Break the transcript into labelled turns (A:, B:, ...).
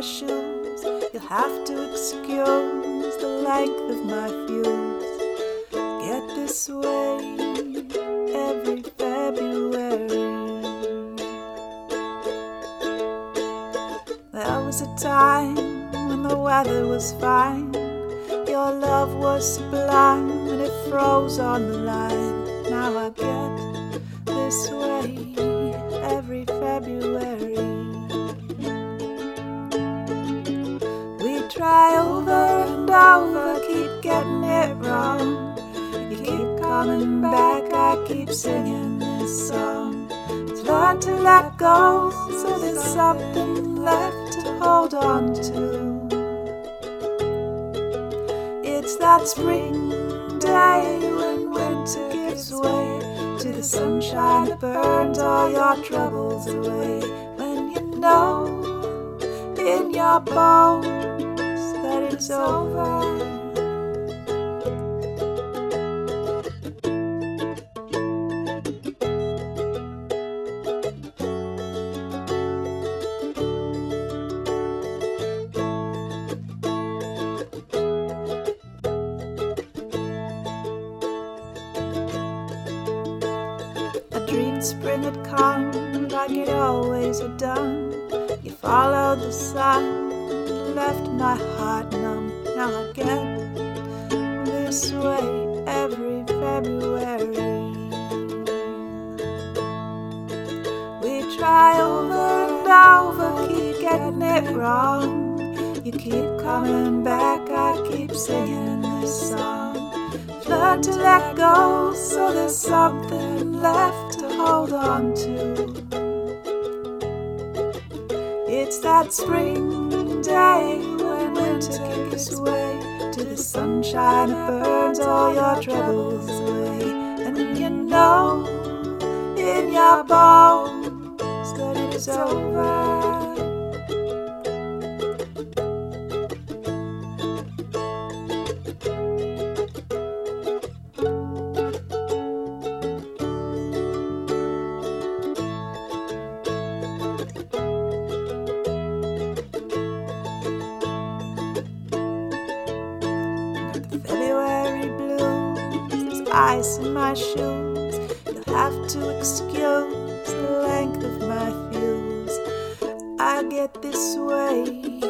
A: shoes. You'll have to excuse the length of my fuse. Get this way every February. There was a time when the weather was fine. Your love was sublime and it froze on the line. Now I get this way every February. We try over and over, keep getting it wrong. You keep coming back, I keep singing this song. It's learn to let go, so there's something left to hold on to. It's that spring day when winter gives way to the sunshine that burns all your troubles away. When you know in your bones that it's over. Dreamed spring had come like it always had done. You followed the sun, left my heart numb. Now I get this way every February. We try over and over, keep getting it wrong. You keep coming back, I keep singing this song. Learn to let go, so there's something left to hold on to. It's that spring day when winter gives way to the sunshine that burns all your troubles away. And you know in your bones that it's over. February blues, there's ice in my shoes. You'll have to excuse the length of my fuse. I get this way